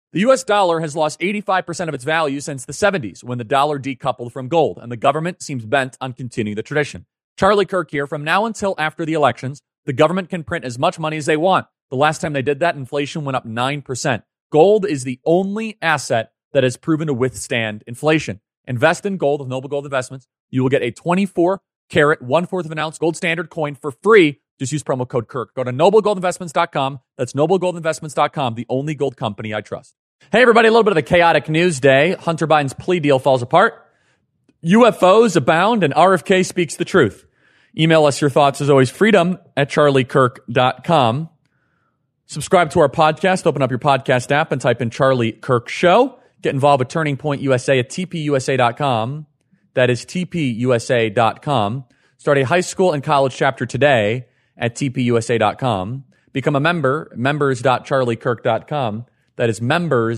The U.S. dollar has lost 85% of its value since the 70s when the dollar decoupled from gold, and the government seems bent on continuing the tradition. Charlie Kirk here. From now until after the elections, the government can print as much money as they want. The last time they did that, inflation went up 9%. Gold is the only asset that has proven to withstand inflation. Invest in gold with Noble Gold Investments. You will get a 24-carat, 1/4 of an ounce gold standard coin for free. Just use promo code Kirk. Go to noblegoldinvestments.com. That's noblegoldinvestments.com, the only gold company I trust. Hey, everybody, a little bit of a chaotic news day. Hunter Biden's plea deal falls apart. UFOs abound, and RFK speaks the truth. Email us your thoughts, as always, freedom@charliekirk.com. Subscribe to our podcast. Open up your podcast app and type in Charlie Kirk Show. Get involved with Turning Point USA at tpusa.com. That is tpusa.com. Start a high school and college chapter today at tpusa.com. Become a member, members.charliekirk.com. That is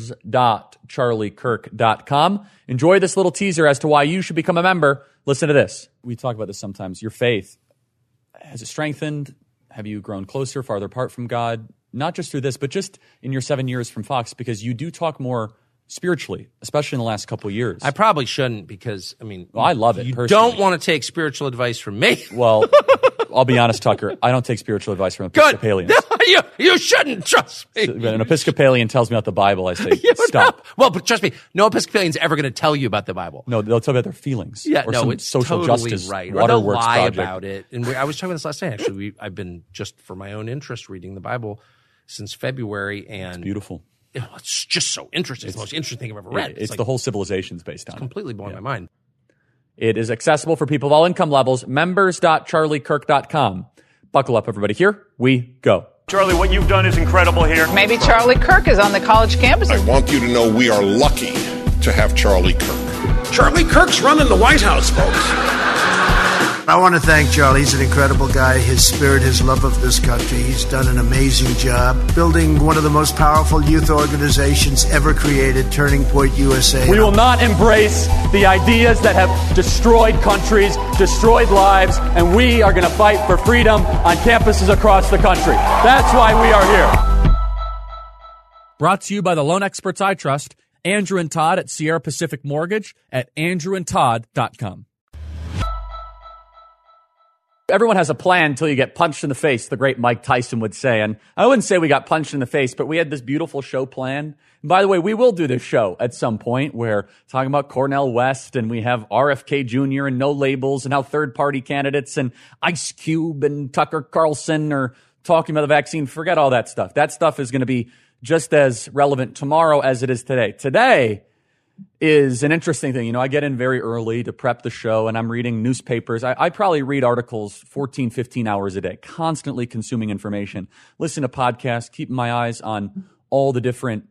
members.charliekirk.com. Enjoy this little teaser as to why you should become a member. Listen to this. We talk about this sometimes. Your faith, has it strengthened? Have you grown closer, farther apart from God? Not just through this, but just in your 7 years from Fox, because you do talk more spiritually, especially in the last couple of years. I probably shouldn't because, well, I love it you personally. Don't want to take spiritual advice from me. Well, I'll be honest, Tucker. I don't take spiritual advice from Episcopalians. You shouldn't, trust me. So when an Episcopalian tells me about the Bible, I say, stop. Well, but trust me, no Episcopalian's ever going to tell you about the Bible. No, they'll tell you about their feelings. Yeah, or no, some it's social totally justice right. Or waterworks they'll lie project about it. And I was talking about this last night, actually. I've been, just for my own interest, reading the Bible since February. And it's beautiful. It's just so interesting. It's the most interesting thing I've ever read. It's like, the whole civilization's based on it. Completely blowing my mind. It is accessible for people of all income levels. Members.charliekirk.com. Buckle up, everybody. Here we go. Charlie, what you've done is incredible here. Maybe Charlie Kirk is on the college campus. I want you to know we are lucky to have Charlie Kirk. Charlie Kirk's running the White House, folks. I want to thank Charlie. He's an incredible guy. His spirit, his love of this country. He's done an amazing job building one of the most powerful youth organizations ever created, Turning Point USA. We will not embrace the ideas that have destroyed countries, destroyed lives, and we are going to fight for freedom on campuses across the country. That's why we are here. Brought to you by the loan experts I trust, Andrew and Todd at Sierra Pacific Mortgage at andrewandtodd.com. Everyone has a plan until you get punched in the face, the great Mike Tyson would say. And I wouldn't say we got punched in the face, but we had this beautiful show planned. And by the way, we will do this show at some point where talking about Cornel West, and we have RFK Jr. and No Labels, and how third-party candidates and Ice Cube and Tucker Carlson are talking about the vaccine. Forget all that stuff. That stuff is going to be just as relevant tomorrow as it is today. Today is an interesting thing. You know, I get in very early to prep the show, and I'm reading newspapers. I probably read articles 14, 15 hours a day, constantly consuming information, listen to podcasts, keeping my eyes on all the different,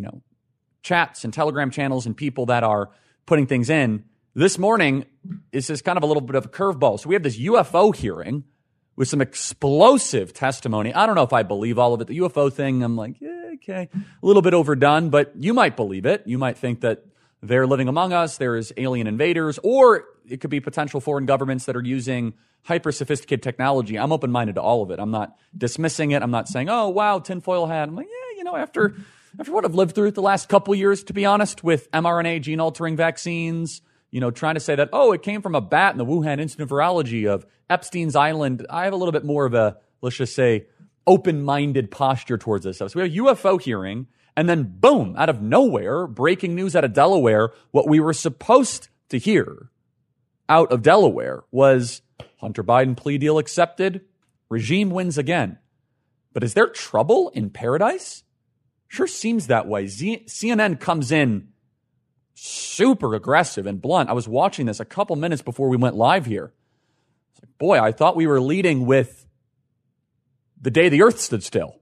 chats and Telegram channels and people that are putting things in. This morning is just kind of a little bit of a curveball. So we have this UFO hearing with some explosive testimony. I don't know if I believe all of it. The UFO thing, I'm like, yeah, okay, a little bit overdone, but you might believe it. You might think that they're living among us, there is alien invaders, or it could be potential foreign governments that are using hyper-sophisticated technology. I'm open-minded to all of it. I'm not dismissing it. I'm not saying, oh, wow, tinfoil hat. I'm like, yeah, after what I've lived through the last couple years, to be honest, with mRNA gene-altering vaccines, trying to say that, oh, it came from a bat in the Wuhan Institute of Virology of Epstein's Island. I have a little bit more of a, let's just say, open-minded posture towards this stuff. So we have a UFO hearing, and then boom, out of nowhere, breaking news out of Delaware, what we were supposed to hear out of Delaware was Hunter Biden plea deal accepted, regime wins again. But is there trouble in paradise? Sure seems that way. CNN comes in super aggressive and blunt. I was watching this a couple minutes before we went live here. It's like, boy, I thought we were leading with the day the earth stood still.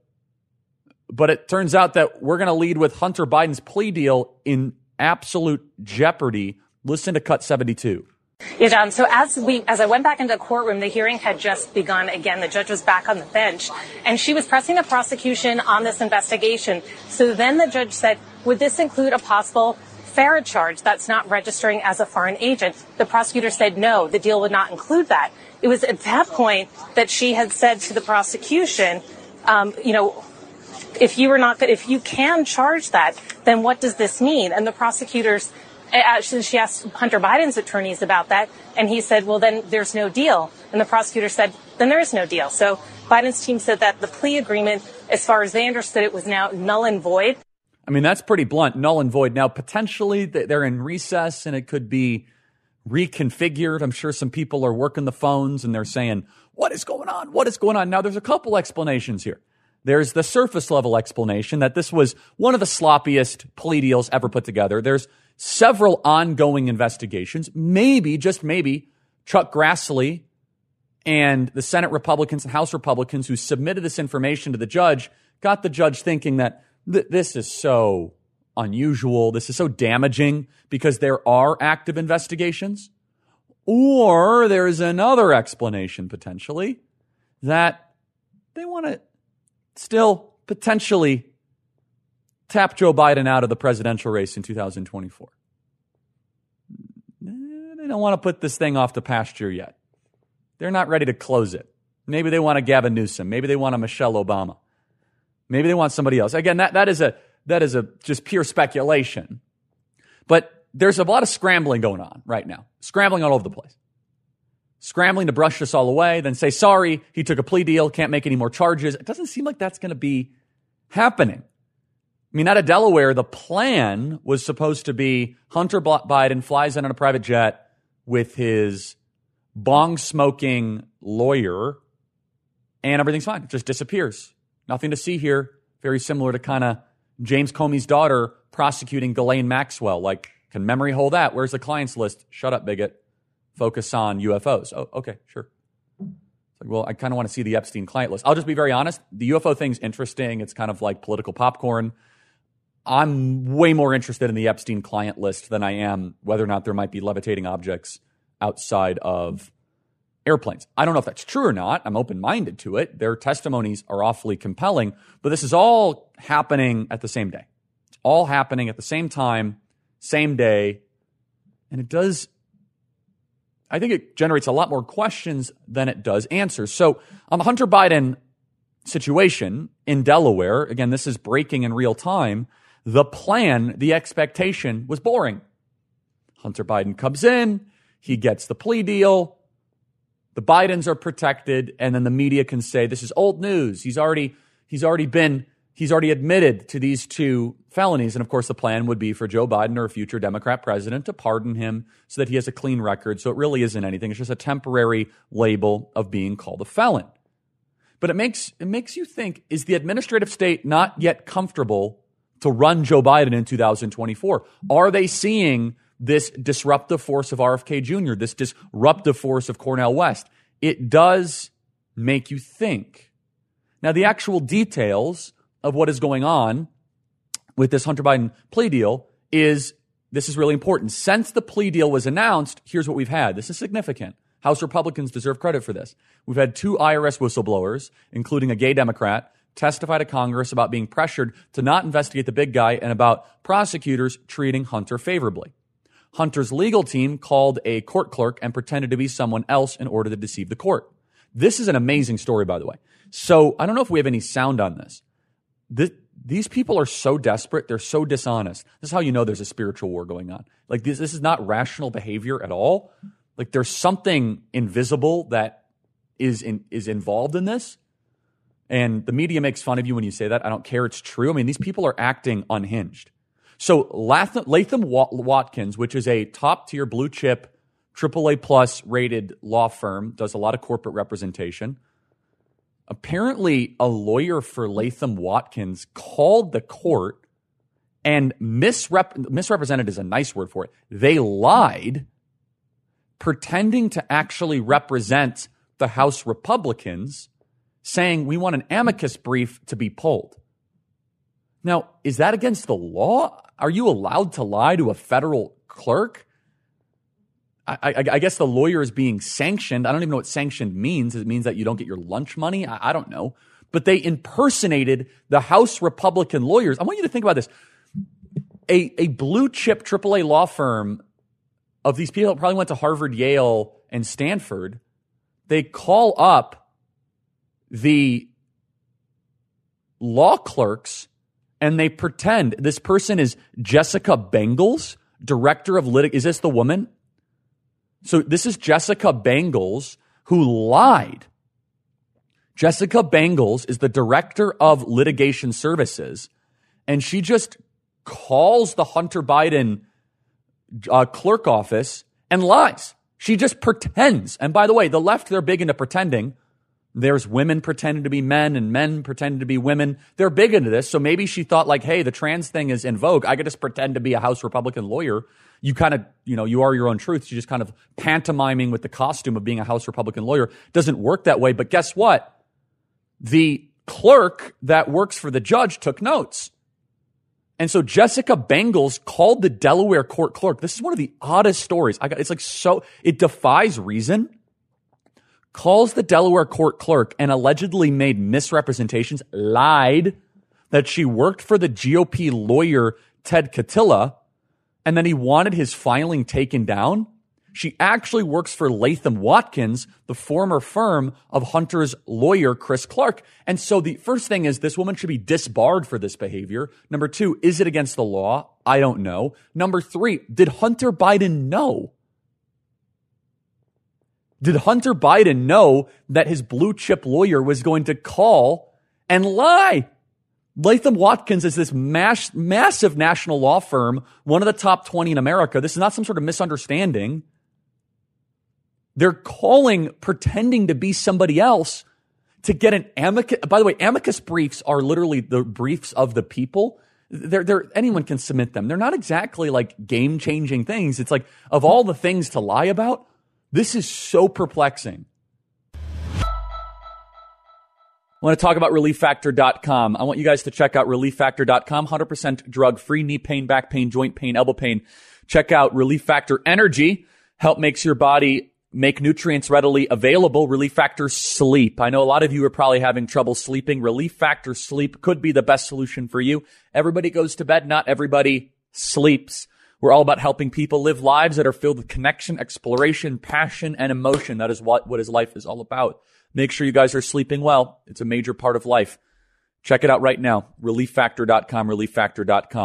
But it turns out that we're going to lead with Hunter Biden's plea deal in absolute jeopardy. Listen to cut 72. Yeah, John. So as I went back into the courtroom, the hearing had just begun again. The judge was back on the bench, and she was pressing the prosecution on this investigation. So then the judge said, would this include a possible FARA charge that's not registering as a foreign agent? The prosecutor said no, the deal would not include that. It was at that point that she had said to the prosecution, if you can charge that, then what does this mean? And the prosecutors, actually, she asked Hunter Biden's attorneys about that, and he said, well, then there's no deal. And the prosecutor said, then there is no deal. So Biden's team said that the plea agreement, as far as they understood it, was now null and void. I mean, that's pretty blunt, null and void. Now, potentially they're in recess and it could be reconfigured. I'm sure some people are working the phones and they're saying, what is going on? What is going on? Now, there's a couple explanations here. There's the surface level explanation that this was one of the sloppiest plea deals ever put together. There's several ongoing investigations. Maybe, just maybe, Chuck Grassley and the Senate Republicans and House Republicans who submitted this information to the judge got the judge thinking that this is so unusual, this is so damaging because there are active investigations. Or there is another explanation, potentially, that they want to still potentially tap Joe Biden out of the presidential race in 2024. They don't want to put this thing off the pasture yet. They're not ready to close it. Maybe they want a Gavin Newsom. Maybe they want a Michelle Obama. Maybe they want somebody else. Again, that is a just pure speculation. But there's a lot of scrambling going on right now. Scrambling all over the place. Scrambling to brush this all away, then say, sorry, he took a plea deal, can't make any more charges. It doesn't seem like that's going to be happening. I mean, out of Delaware, the plan was supposed to be Hunter Biden flies in on a private jet with his bong-smoking lawyer, and everything's fine. It just disappears. Nothing to see here. Very similar to kind of James Comey's daughter prosecuting Ghislaine Maxwell. Like, can memory hold that? Where's the client's list? Shut up, bigot. Focus on UFOs. Oh, okay, sure. It's like, well, I kind of want to see the Epstein client list. I'll just be very honest. The UFO thing's interesting. It's kind of like political popcorn. I'm way more interested in the Epstein client list than I am whether or not there might be levitating objects outside of airplanes. I don't know if that's true or not. I'm open-minded to it. Their testimonies are awfully compelling, but this is all happening at the same day. It's all happening at the same time, same day, and I think it generates a lot more questions than it does answers. So on the Hunter Biden situation in Delaware, again, this is breaking in real time, the plan, the expectation was boring. Hunter Biden comes in, he gets the plea deal, the Bidens are protected, and then the media can say this is old news. He's already admitted to these two felonies. And of course, the plan would be for Joe Biden or a future Democrat president to pardon him so that he has a clean record. So it really isn't anything. It's just a temporary label of being called a felon. But it makes you think, is the administrative state not yet comfortable to run Joe Biden in 2024? Are they seeing this disruptive force of RFK Jr., this disruptive force of Cornel West? It does make you think. Now, the actual details of what is going on with this Hunter Biden plea deal this is really important. Since the plea deal was announced, here's what we've had. This is significant. House Republicans deserve credit for this. We've had 2 IRS whistleblowers, including a gay Democrat, testify to Congress about being pressured to not investigate the big guy and about prosecutors treating Hunter favorably. Hunter's legal team called a court clerk and pretended to be someone else in order to deceive the court. This is an amazing story, by the way. So I don't know if we have any sound on this. These people are so desperate. They're so dishonest. This is how you know there's a spiritual war going on. Like this is not rational behavior at all. Like there's something invisible that is involved in this. And the media makes fun of you when you say that. I don't care. It's true. I mean, these people are acting unhinged. So Latham Watkins, which is a top-tier blue-chip, AAA+ rated law firm, does a lot of corporate representation. Apparently, a lawyer for Latham Watkins called the court and misrepresented is a nice word for it. They lied, pretending to actually represent the House Republicans, saying we want an amicus brief to be pulled. Now, is that against the law? Are you allowed to lie to a federal clerk? I guess the lawyer is being sanctioned. I don't even know what sanctioned means. It means that you don't get your lunch money? I don't know. But they impersonated the House Republican lawyers. I want you to think about this. A blue-chip AAA law firm of these people that probably went to Harvard, Yale, and Stanford, they call up the law clerks and they pretend this person is Jessica Bengals, director of is this the woman? So this is Jessica Bengals who lied. Jessica Bengals is the director of litigation services, and she just calls the Hunter Biden clerk office and lies. She just pretends. And by the way, the left, they're big into pretending. There's women pretending to be men and men pretending to be women. They're big into this. So maybe she thought like, hey, the trans thing is in vogue. I could just pretend to be a House Republican lawyer. You kind of, you are your own truth. She's just kind of pantomiming with the costume of being a House Republican lawyer. Doesn't work that way. But guess what? The clerk that works for the judge took notes. And so Jessica Bengals called the Delaware court clerk. This is one of the oddest stories. It defies reason. Calls the Delaware court clerk and allegedly made misrepresentations, lied that she worked for the GOP lawyer Ted Katilla, and then he wanted his filing taken down. She actually works for Latham Watkins, the former firm of Hunter's lawyer, Chris Clark. And so the first thing is this woman should be disbarred for this behavior. Number two, is it against the law? I don't know. Number three, did Hunter Biden know? Did Hunter Biden know that his blue chip lawyer was going to call and lie? Latham Watkins is this massive national law firm, one of the top 20 in America. This is not some sort of misunderstanding. They're calling, pretending to be somebody else to get an amicus. By the way, amicus briefs are literally the briefs of the people. Anyone can submit them. They're not exactly like game-changing things. It's like, of all the things to lie about, this is so perplexing. I want to talk about ReliefFactor.com. I want you guys to check out ReliefFactor.com. 100% drug-free, knee pain, back pain, joint pain, elbow pain. Check out Relief Factor Energy. Help makes your body make nutrients readily available. Relief Factor Sleep. I know a lot of you are probably having trouble sleeping. Relief Factor Sleep could be the best solution for you. Everybody goes to bed. Not everybody sleeps. We're all about helping people live lives that are filled with connection, exploration, passion, and emotion. That is what his life is all about. Make sure you guys are sleeping well. It's a major part of life. Check it out right now. ReliefFactor.com, ReliefFactor.com.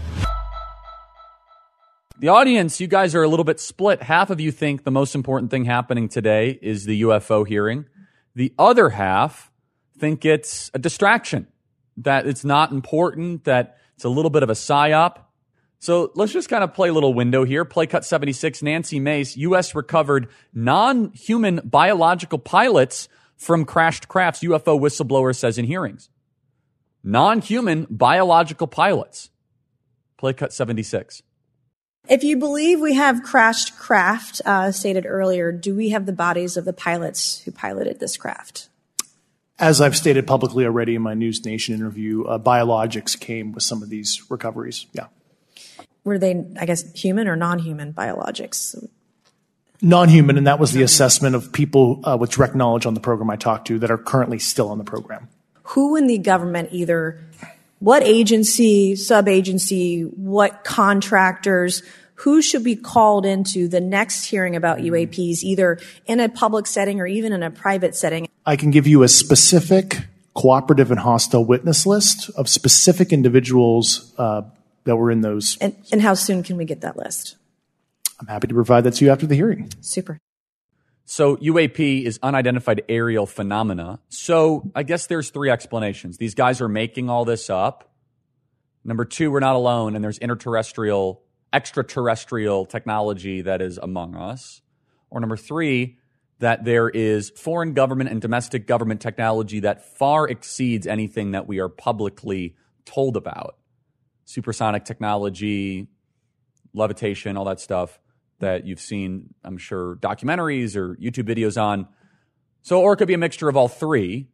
The audience, you guys are a little bit split. Half of you think the most important thing happening today is the UFO hearing. The other half think it's a distraction, that it's not important, that it's a little bit of a psyop. So let's just kind of play a little window here. Play cut 76, Nancy Mace. U.S. recovered non-human biological pilots from crashed crafts, UFO whistleblower says in hearings. Non-human biological pilots. Play cut 76. If you believe we have crashed craft, stated earlier, do we have the bodies of the pilots who piloted this craft? As I've stated publicly already in my News Nation interview, biologics came with some of these recoveries. Yeah. Were they, I guess, human or non-human biologics? Non-human, and that was the assessment of people with direct knowledge on the program I talked to that are currently still on the program. Who in the government, either what agency, sub-agency, what contractors, who should be called into the next hearing about UAPs, either in a public setting or even in a private setting? I can give you a specific cooperative and hostile witness list of specific individuals that were in those. And how soon can we get that list? I'm happy to provide that to you after the hearing. Super. So UAP is unidentified aerial phenomena. So I guess there's three explanations. These guys are making all this up. Number two, we're not alone, and there's extraterrestrial technology that is among us. Or number three, that there is foreign government and domestic government technology that far exceeds anything that we are publicly told about. Supersonic technology, levitation, all that stuff that you've seen, I'm sure, documentaries or YouTube videos on. So, or it could be a mixture of all three.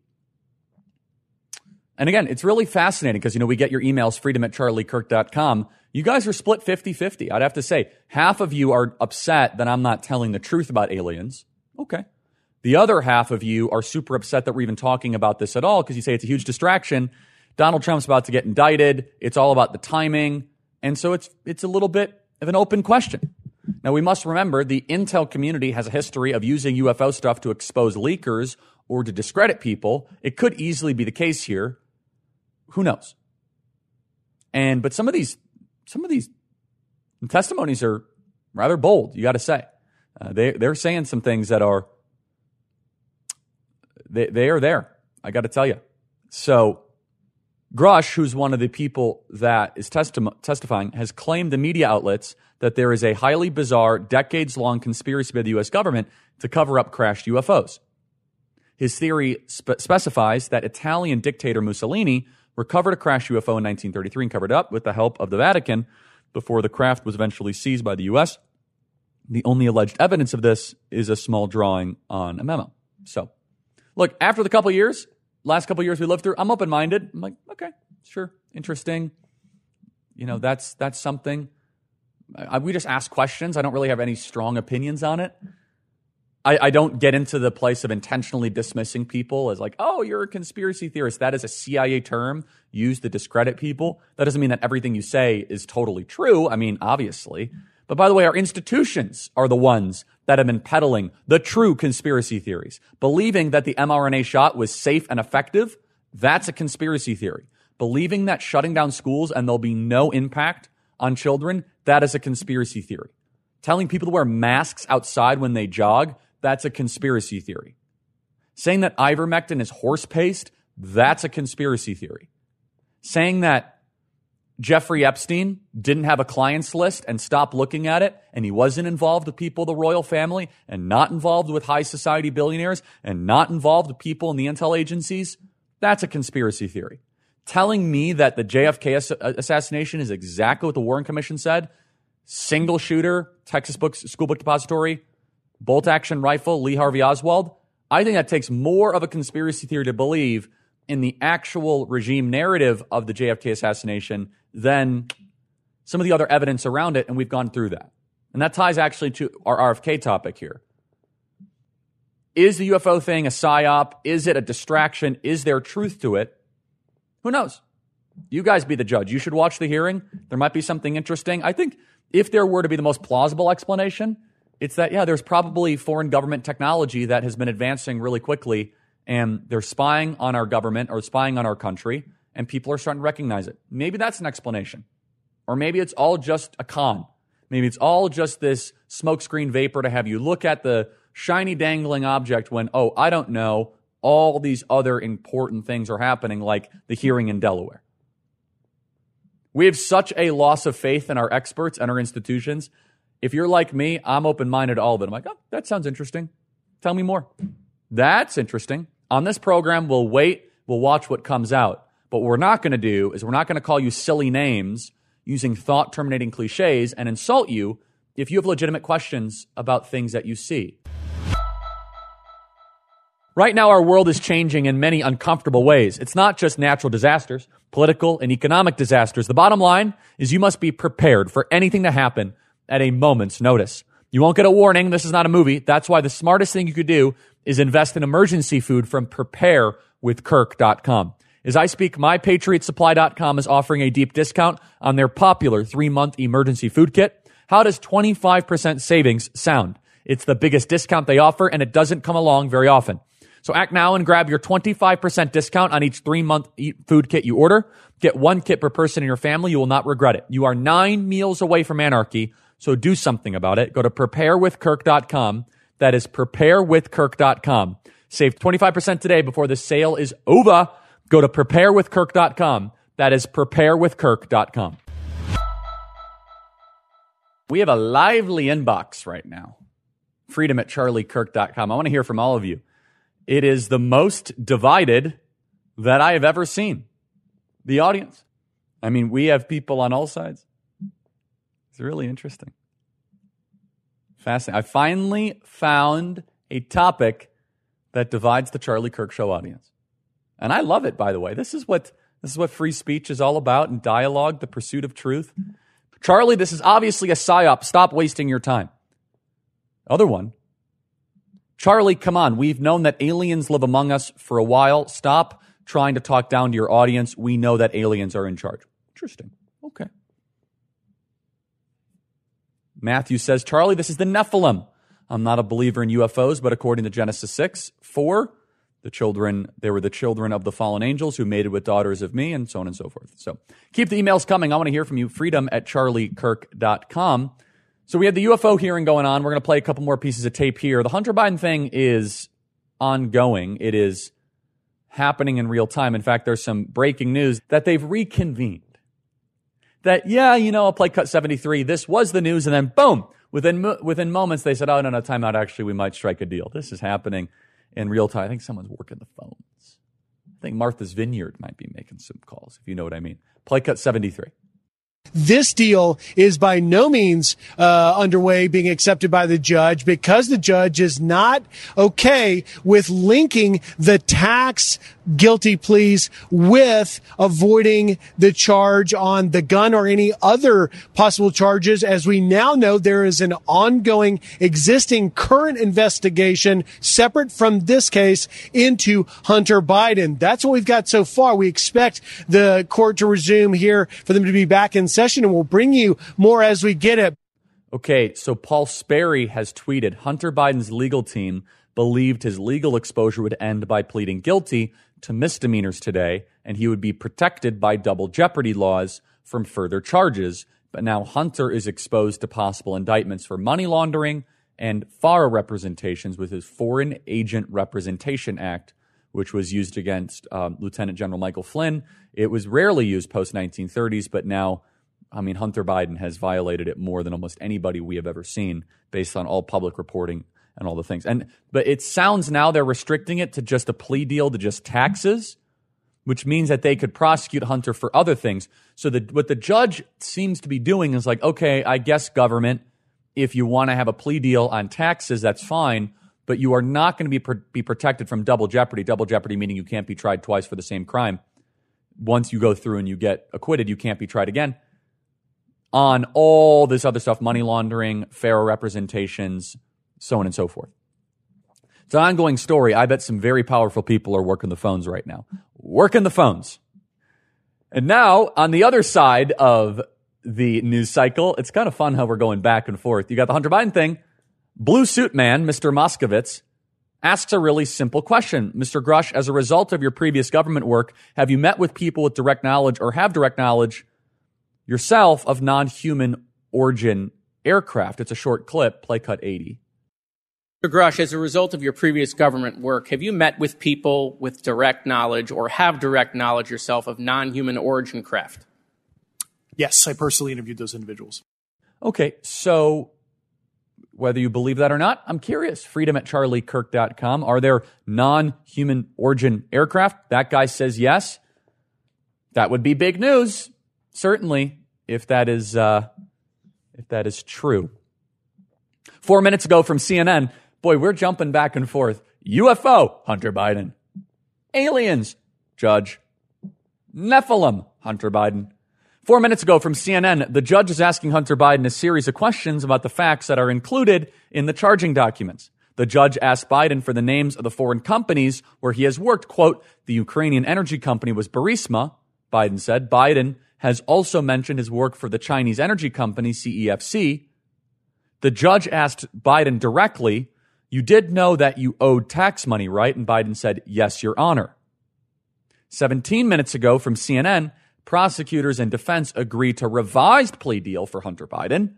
And again, it's really fascinating because, we get your emails, freedom@charliekirk.com. You guys are split 50-50. I'd have to say, half of you are upset that I'm not telling the truth about aliens. Okay. The other half of you are super upset that we're even talking about this at all because you say it's a huge distraction. Donald Trump's about to get indicted. It's all about the timing. And so it's a little bit of an open question. Now, we must remember the intel community has a history of using UFO stuff to expose leakers or to discredit people. It could easily be the case here. who knows? But some of these testimonies are rather bold, you got to say. They're saying some things that are they are there. I got to tell you. So Grush, who's one of the people that is testifying, has claimed to media outlets that there is a highly bizarre, decades-long conspiracy by the U.S. government to cover up crashed UFOs. His theory specifies that Italian dictator Mussolini recovered a crashed UFO in 1933 and covered it up with the help of the Vatican before the craft was eventually seized by the U.S. The only alleged evidence of this is a small drawing on a memo. So, look, after the last couple of years we lived through, I'm open-minded. I'm like, okay, sure, interesting. That's something. We just ask questions. I don't really have any strong opinions on it. I don't get into the place of intentionally dismissing people as like, oh, you're a conspiracy theorist. That is a CIA term used to discredit people. That doesn't mean that everything you say is totally true. I mean, obviously. But by the way, our institutions are the ones that have been peddling the true conspiracy theories. Believing that the mRNA shot was safe and effective, that's a conspiracy theory. Believing that shutting down schools and there'll be no impact on children, that is a conspiracy theory. Telling people to wear masks outside when they jog, that's a conspiracy theory. Saying that ivermectin is horse paste, that's a conspiracy theory. Saying that Jeffrey Epstein didn't have a clients list and stopped looking at it, and he wasn't involved with people of the royal family, and not involved with high society billionaires, and not involved with people in the intel agencies, that's a conspiracy theory. Telling me that the JFK assassination is exactly what the Warren Commission said, single shooter, Texas School Book Depository, bolt action rifle, Lee Harvey Oswald, I think that takes more of a conspiracy theory to believe in the actual regime narrative of the JFK assassination than some of the other evidence around it, and we've gone through that. And that ties actually to our RFK topic here. Is the UFO thing a psyop? Is it a distraction? Is there truth to it? Who knows? You guys be the judge. You should watch the hearing. There might be something interesting. I think if there were to be the most plausible explanation, it's that, there's probably foreign government technology that has been advancing really quickly, and they're spying on our government or spying on our country, and people are starting to recognize it. Maybe that's an explanation. Or maybe it's all just a con. Maybe it's all just this smokescreen vapor to have you look at the shiny dangling object when, I don't know, all these other important things are happening, like the hearing in Delaware. We have such a loss of faith in our experts and our institutions. If you're like me, I'm open-minded to all of it. I'm like, that sounds interesting. Tell me more. That's interesting. On this program, we'll wait. We'll watch what comes out. But what we're not going to do is we're not going to call you silly names using thought-terminating cliches and insult you if you have legitimate questions about things that you see. Right now, our world is changing in many uncomfortable ways. It's not just natural disasters, political and economic disasters. The bottom line is you must be prepared for anything to happen at a moment's notice. You won't get a warning. This is not a movie. That's why the smartest thing you could do is invest in emergency food from preparewithkirk.com. As I speak, mypatriotsupply.com is offering a deep discount on their popular 3-month emergency food kit. How does 25% savings sound? It's the biggest discount they offer, and it doesn't come along very often. So act now and grab your 25% discount on each 3-month food kit you order. Get 1 kit per person in your family. You will not regret it. You are 9 meals away from anarchy, so do something about it. Go to preparewithkirk.com. That is preparewithkirk.com. Save 25% today before the sale is over. Go to preparewithkirk.com. That is preparewithkirk.com. We have a lively inbox right now. freedom@charliekirk.com. I want to hear from all of you. It is the most divided that I have ever seen. The audience. I mean, we have people on all sides. It's really interesting. Fascinating. I finally found a topic that divides the Charlie Kirk Show audience. And I love it, by the way. This is what free speech is all about, and dialogue, the pursuit of truth. Charlie, this is obviously a psyop. Stop wasting your time. Other one. Charlie, come on. We've known that aliens live among us for a while. Stop trying to talk down to your audience. We know that aliens are in charge. Interesting. Okay. Matthew says, Charlie, this is the Nephilim. I'm not a believer in UFOs, but according to Genesis 6:4, They were the children of the fallen angels who mated with daughters of me, and so on and so forth. So keep the emails coming. I want to hear from you. freedom@charliekirk.com. So we had the UFO hearing going on. We're going to play a couple more pieces of tape here. The Hunter Biden thing is ongoing. It is happening in real time. In fact, there's some breaking news that they've reconvened. That, I'll play cut 73. This was the news, and then boom, within moments, they said, oh, no, timeout. Actually, we might strike a deal. This is happening in real time. I think someone's working the phones. I think Martha's Vineyard might be making some calls, if you know what I mean. Play cut 73. This deal is by no means underway, being accepted by the judge, because the judge is not okay with linking the tax guilty pleas with avoiding the charge on the gun or any other possible charges. As we now know, there is an ongoing, existing, current investigation separate from this case into Hunter Biden. That's what we've got so far. We expect the court to resume here, for them to be back in session, and we'll bring you more as we get it. Okay, so Paul Sperry has tweeted, Hunter Biden's legal team believed his legal exposure would end by pleading guilty to misdemeanors today, and he would be protected by double jeopardy laws from further charges. But now Hunter is exposed to possible indictments for money laundering and FARA representations with his Foreign Agent Representation Act, which was used against Lieutenant General Michael Flynn. It was rarely used post-1930s, but now, Hunter Biden has violated it more than almost anybody we have ever seen, based on all public reporting and all the things. But it sounds now they're restricting it to just a plea deal to just taxes, which means that they could prosecute Hunter for other things. So what the judge seems to be doing is like, okay, I guess government, if you want to have a plea deal on taxes, that's fine, but you are not going to be protected from double jeopardy. Double jeopardy meaning you can't be tried twice for the same crime. Once you go through and you get acquitted, you can't be tried again on all this other stuff, money laundering, FARA representations, so on and so forth. It's an ongoing story. I bet some very powerful people are working the phones right now. Working the phones. And now, on the other side of the news cycle, it's kind of fun how we're going back and forth. You got the Hunter Biden thing. Blue Suit Man, Mr. Moskowitz, asks a really simple question. Mr. Grush, as a result of your previous government work, have you met with people with direct knowledge or have direct knowledge yourself of non-human origin aircraft? It's a short clip. Play cut 80. Mr. Grush, as a result of your previous government work, have you met with people with direct knowledge or have direct knowledge yourself of non-human origin craft? Yes, I personally interviewed those individuals. Okay, so whether you believe that or not, I'm curious. freedom@charliekirk.com. Are there non-human origin aircraft? That guy says yes. That would be big news, certainly, if that is true. 4 minutes ago from CNN, boy, we're jumping back and forth. UFO, Hunter Biden. Aliens, Judge. Nephilim, Hunter Biden. 4 minutes ago from CNN, the judge is asking Hunter Biden a series of questions about the facts that are included in the charging documents. The judge asked Biden for the names of the foreign companies where he has worked. Quote, the Ukrainian energy company was Burisma, Biden said. Biden has also mentioned his work for the Chinese energy company, CEFC. The judge asked Biden directly, you did know that you owed tax money, right? And Biden said, yes, Your Honor. 17 minutes ago from CNN, prosecutors and defense agreed to revised plea deal for Hunter Biden.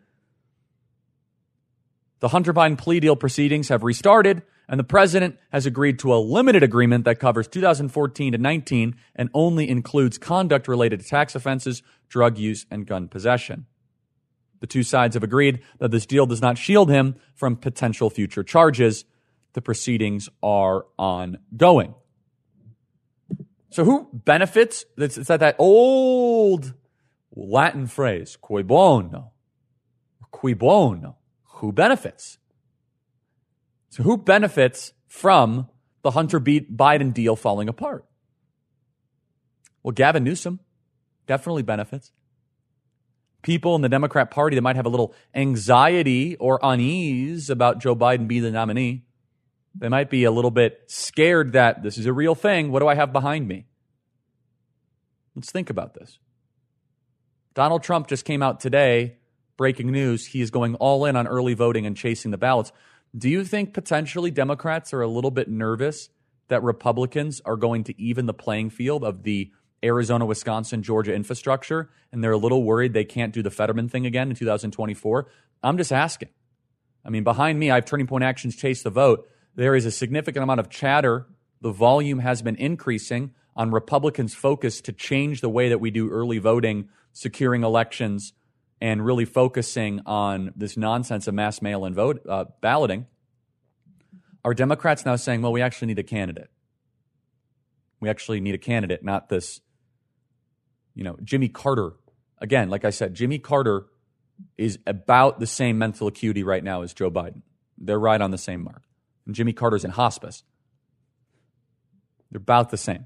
The Hunter Biden plea deal proceedings have restarted, and the president has agreed to a limited agreement that covers 2014 to 19 and only includes conduct related to tax offenses, drug use, and gun possession. The two sides have agreed that this deal does not shield him from potential future charges. The proceedings are ongoing. So who benefits? It's that old Latin phrase, cui bono. Cui bono. Who benefits? So who benefits from the Hunter Biden deal falling apart? Well, Gavin Newsom definitely benefits. People in the Democrat Party that might have a little anxiety or unease about Joe Biden being the nominee, they might be a little bit scared that this is a real thing. What do I have behind me? Let's think about this. Donald Trump just came out today, breaking news. He is going all in on early voting and chasing the ballots. Do you think potentially Democrats are a little bit nervous that Republicans are going to even the playing field of the Arizona, Wisconsin, Georgia infrastructure, and they're a little worried they can't do the Fetterman thing again in 2024? I'm just asking. I mean, behind me, I have Turning Point Action's Chase the Vote. There is a significant amount of chatter. The volume has been increasing on Republicans' focus to change the way that we do early voting, securing elections, and really focusing on this nonsense of mass mail-in vote balloting. Are Democrats now saying, well, we actually need a candidate? We actually need a candidate, not this, Jimmy Carter. Again, like I said, Jimmy Carter is about the same mental acuity right now as Joe Biden. They're right on the same mark. And Jimmy Carter's in hospice. They're about the same.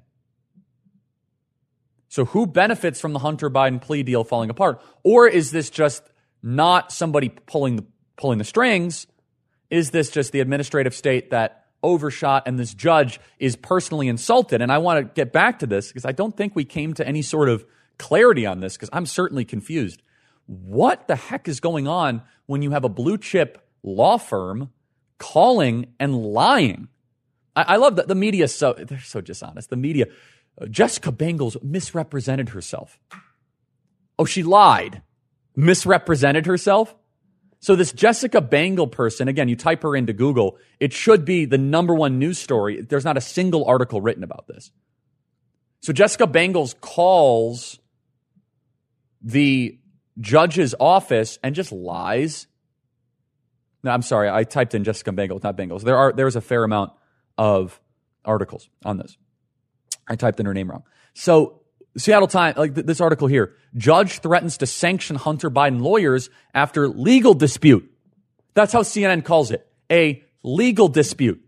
So who benefits from the Hunter Biden plea deal falling apart? Or is this just not somebody pulling the strings? Is this just the administrative state that overshot and this judge is personally insulted? And I want to get back to this because I don't think we came to any sort of clarity on this because I'm certainly confused. What the heck is going on when you have a blue chip law firm calling and lying? I love that the media, they're so dishonest. The media, Jessica Bengals misrepresented herself. Oh, she lied. Misrepresented herself? So this Jessica Bangle person, again, you type her into Google, it should be the #1 news story. There's not a single article written about this. So Jessica Bangles calls the judge's office and just lies. No, I'm sorry, I typed in Jessica Bangles, not Bangles. There's a fair amount of articles on this. I typed in her name wrong. So Seattle Times, like this article here, judge threatens to sanction Hunter Biden lawyers after legal dispute. That's how CNN calls it, a legal dispute.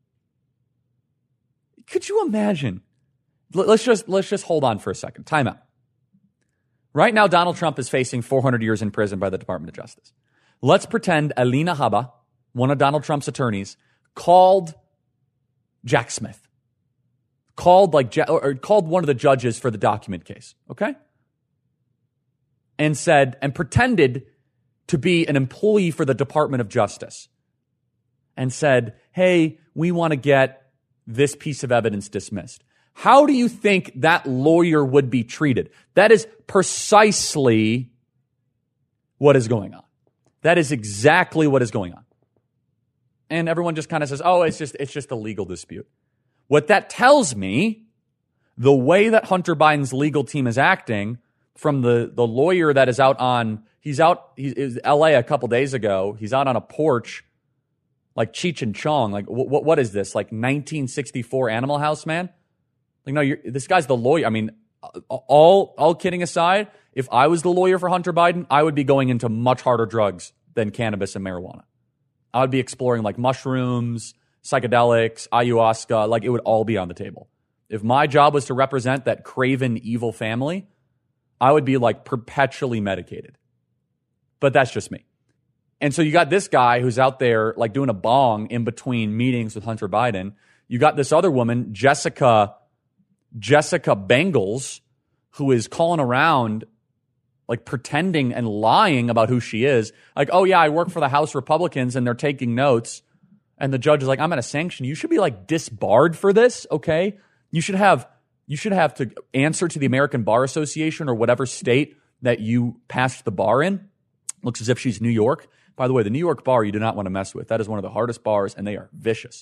Could you imagine? Let's just hold on for a second. Time out. Right now, Donald Trump is facing 400 years in prison by the Department of Justice. Let's pretend Alina Habba, one of Donald Trump's attorneys, called Jack Smith. Called one of the judges for the document case, okay? And pretended to be an employee for the Department of Justice. And said, hey, we want to get this piece of evidence dismissed. How do you think that lawyer would be treated? That is precisely what is going on. That is exactly what is going on. And everyone just kind of says, oh, it's just a legal dispute. What that tells me, the way that Hunter Biden's legal team is acting, from the lawyer that is he's in LA a couple days ago, he's out on a porch like Cheech and Chong. Like, what is this? Like 1964 Animal House, man? Like, no, this guy's the lawyer. I mean, all kidding aside, if I was the lawyer for Hunter Biden, I would be going into much harder drugs than cannabis and marijuana. I would be exploring like mushrooms, psychedelics, ayahuasca, like it would all be on the table. If my job was to represent that craven, evil family, I would be like perpetually medicated. But that's just me. And so you got this guy who's out there like doing a bong in between meetings with Hunter Biden. You got this other woman, Jessica Bangles, who is calling around like pretending and lying about who she is. Like, oh yeah, I work for the House Republicans and they're taking notes. And the judge is like, I'm going to sanction you. You should be like disbarred for this, okay? You should have to answer to the American Bar Association or whatever state that you passed the bar in. Looks as if she's New York. By the way, the New York bar you do not want to mess with. That is one of the hardest bars, and they are vicious.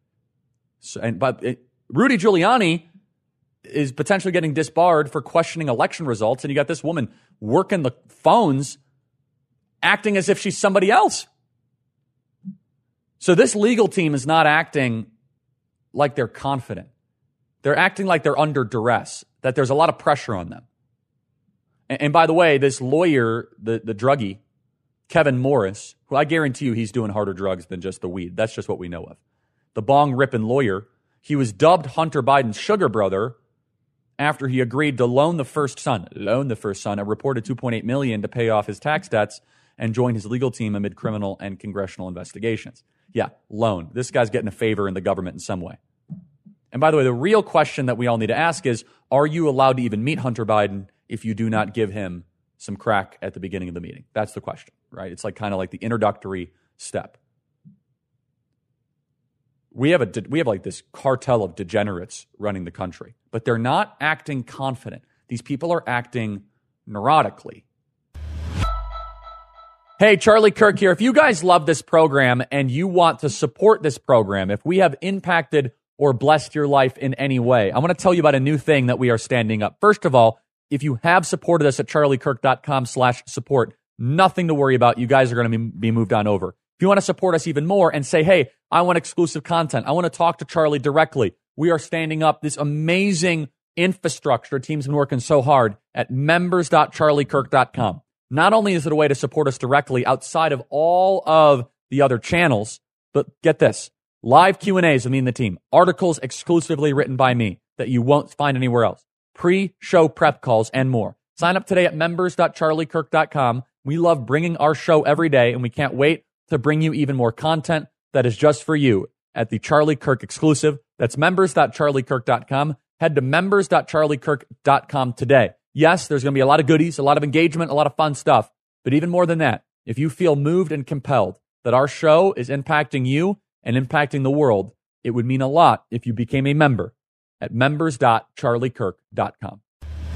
Rudy Giuliani is potentially getting disbarred for questioning election results, and you got this woman working the phones, acting as if she's somebody else. So this legal team is not acting like they're confident. They're acting like they're under duress, that there's a lot of pressure on them. And by the way, this lawyer, the druggie, Kevin Morris, who I guarantee you he's doing harder drugs than just the weed. That's just what we know of. The bong-ripping lawyer, he was dubbed Hunter Biden's sugar brother after he agreed to loan the first son, a reported $2.8 million to pay off his tax debts and join his legal team amid criminal and congressional investigations. Yeah, loan. This guy's getting a favor in the government in some way. And by the way, the real question that we all need to ask is, are you allowed to even meet Hunter Biden if you do not give him some crack at the beginning of the meeting? That's the question, right? It's like kind of like the introductory step. we have like this cartel of degenerates running the country, but they're not acting confident. These people are acting neurotically. Hey, Charlie Kirk here. If you guys love this program and you want to support this program, if we have impacted or blessed your life in any way, I want to tell you about a new thing that we are standing up. First of all, if you have supported us at charliekirk.com/support, nothing to worry about. You guys are going to be moved on over. If you want to support us even more and say, hey, I want exclusive content, I want to talk to Charlie directly, we are standing up this amazing infrastructure. Team's been working so hard at members.charliekirk.com. Not only is it a way to support us directly outside of all of the other channels, but get this, live Q&As with me and the team, articles exclusively written by me that you won't find anywhere else, pre-show prep calls, and more. Sign up today at members.charliekirk.com. We love bringing our show every day, and we can't wait to bring you even more content that is just for you at the Charlie Kirk exclusive. That's members.charliekirk.com. Head to members.charliekirk.com today. Yes, there's going to be a lot of goodies, a lot of engagement, a lot of fun stuff. But even more than that, if you feel moved and compelled that our show is impacting you and impacting the world, it would mean a lot if you became a member at members.charliekirk.com.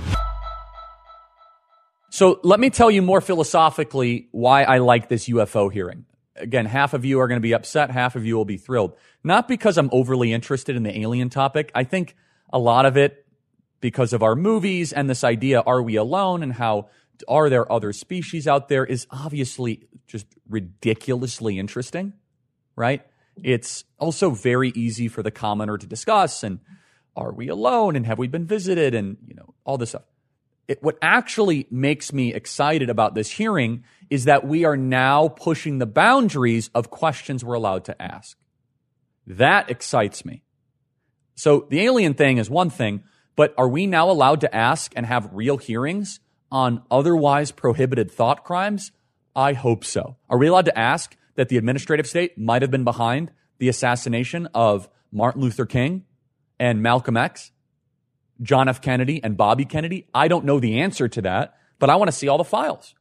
So let me tell you more philosophically why I like this UFO hearing. Again, half of you are going to be upset, half of you will be thrilled. Not because I'm overly interested in the alien topic. I think a lot of it because of our movies and this idea, are we alone, and how are there other species out there, is obviously just ridiculously interesting, right? It's also very easy for the commoner to discuss, and are we alone, and have we been visited, and all this stuff. What actually makes me excited about this hearing is that we are now pushing the boundaries of questions we're allowed to ask. That excites me. So the alien thing is one thing, but are we now allowed to ask and have real hearings on otherwise prohibited thought crimes? I hope so. Are we allowed to ask that the administrative state might have been behind the assassination of Martin Luther King and Malcolm X, John F. Kennedy and Bobby Kennedy? I don't know the answer to that, but I want to see all the files.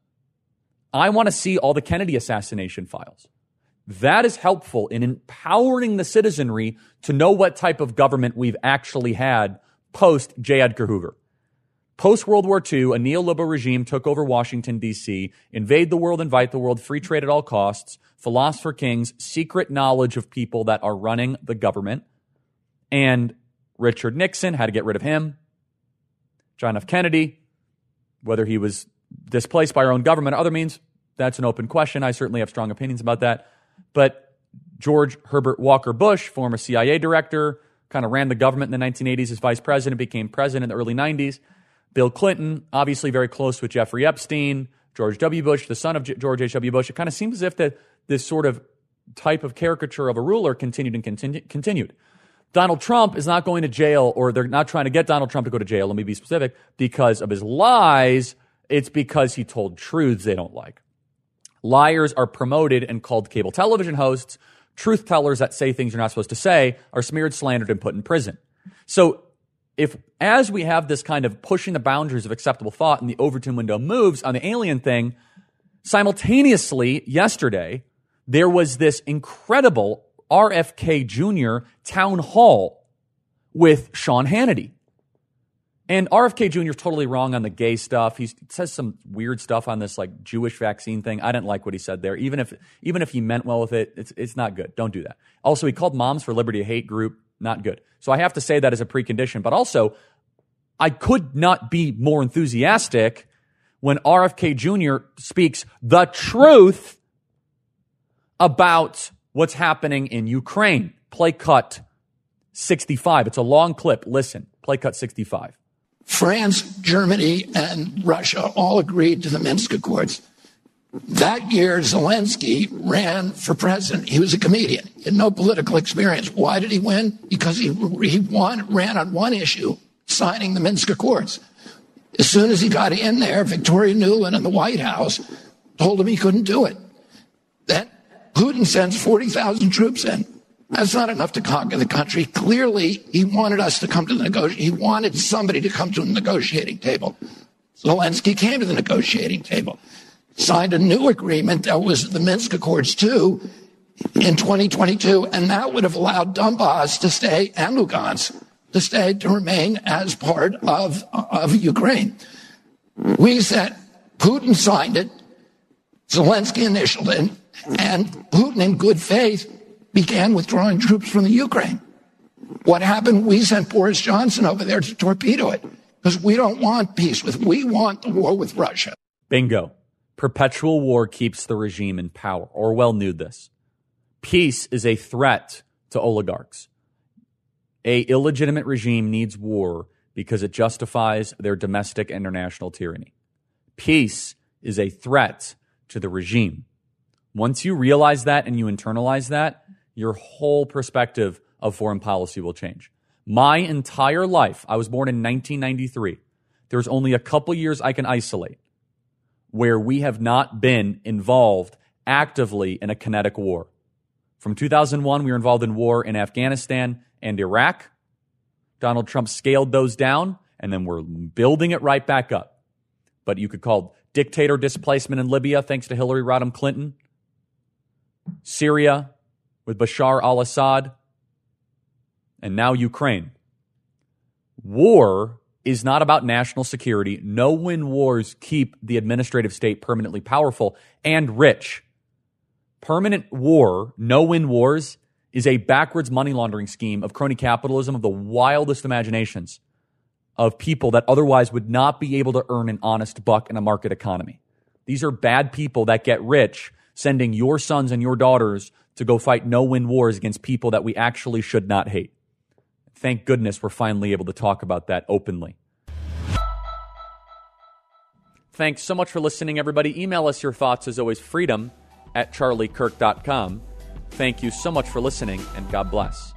I want to see all the Kennedy assassination files. That is helpful in empowering the citizenry to know what type of government we've actually had post J. Edgar Hoover. Post World War II, a neoliberal regime took over Washington, D.C., invade the world, invite the world, free trade at all costs, philosopher kings, secret knowledge of people that are running the government. And Richard Nixon, had to get rid of him. John F. Kennedy, whether he was displaced by our own government or other means, that's an open question. I certainly have strong opinions about that. But George Herbert Walker Bush, former CIA director, kind of ran the government in the 1980s as vice president, became president in the early 90s. Bill Clinton, obviously very close with Jeffrey Epstein. George W. Bush, the son of George H.W. Bush. It kind of seems as if this sort of type of caricature of a ruler continued and continued. Donald Trump is not going to jail, or they're not trying to get Donald Trump to go to jail, let me be specific, because of his lies. It's because he told truths they don't like. Liars are promoted and called cable television hosts. Truth tellers that say things you're not supposed to say are smeared, slandered, and put in prison. So as we have this kind of pushing the boundaries of acceptable thought and the Overton window moves on the alien thing, simultaneously yesterday, there was this incredible RFK Jr. town hall with Sean Hannity. And RFK Jr. is totally wrong on the gay stuff. He says some weird stuff on this like Jewish vaccine thing. I didn't like what he said there. Even if he meant well with it, it's not good. Don't do that. Also, he called Moms for Liberty a hate group. Not good. So I have to say that as a precondition. But also, I could not be more enthusiastic when RFK Jr. speaks the truth about what's happening in Ukraine. Play cut 65. It's a long clip. Listen, play cut 65. France, Germany, and Russia all agreed to the Minsk Accords. That year, Zelensky ran for president. He was a comedian. He had no political experience. Why did he win? Because he ran on one issue, signing the Minsk Accords. As soon as he got in there, Victoria Nuland in the White House told him he couldn't do it. Then Putin sends 40,000 troops in. That's not enough to conquer the country. Clearly, he wanted us to come to the negotiation. He wanted somebody to come to the negotiating table. Zelensky came to the negotiating table, signed a new agreement that was the Minsk Accords 2. in 2022, and that would have allowed Donbass to stay and Lugansk to remain as part of Ukraine. We said Putin signed it, Zelensky initialed it, and Putin in good faith began withdrawing troops from the Ukraine. What happened? We sent Boris Johnson over there to torpedo it because we don't want peace we want the war with Russia. Bingo. Perpetual war keeps the regime in power. Orwell knew this. Peace is a threat to oligarchs. A illegitimate regime needs war because it justifies their domestic international tyranny. Peace is a threat to the regime. Once you realize that and you internalize that, your whole perspective of foreign policy will change. My entire life, I was born in 1993. There's only a couple years I can isolate where we have not been involved actively in a kinetic war. From 2001, we were involved in war in Afghanistan and Iraq. Donald Trump scaled those down, and then we're building it right back up. But you could call dictator displacement in Libya, thanks to Hillary Rodham Clinton. Syria with Bashar al-Assad. And now Ukraine. War is not about national security. No-win wars keep the administrative state permanently powerful and rich. Permanent war, no-win wars, is a backwards money laundering scheme of crony capitalism of the wildest imaginations of people that otherwise would not be able to earn an honest buck in a market economy. These are bad people that get rich sending your sons and your daughters to go fight no-win wars against people that we actually should not hate. Thank goodness we're finally able to talk about that openly. Thanks so much for listening, everybody. Email us your thoughts, as always, freedom@charliekirk.com. Thank you so much for listening, and God bless.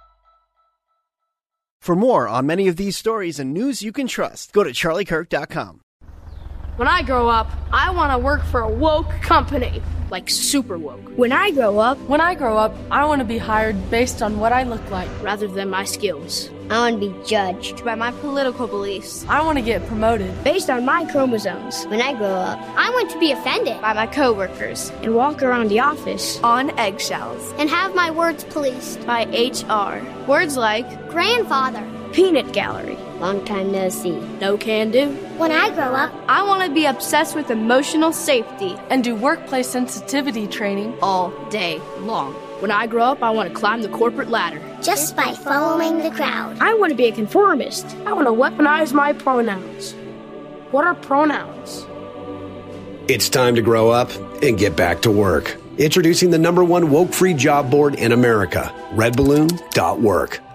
For more on many of these stories and news you can trust, go to charliekirk.com. When I grow up, I want to work for a woke company, like super woke. When I grow up, I want to be hired based on what I look like rather than my skills. I want to be judged by my political beliefs. I want to get promoted based on my chromosomes. When I grow up, I want to be offended by my coworkers and walk around the office on eggshells and have my words policed by HR. Words like grandfather, peanut gallery, long time no see, no can do. When I grow up, I want to be obsessed with emotional safety and do workplace sensitivity training all day long. When I grow up, I want to climb the corporate ladder just by following the crowd. I want to be a conformist. I want to weaponize my pronouns. What are pronouns? It's time to grow up and get back to work. Introducing the #1 woke-free job board in America, redballoon.work.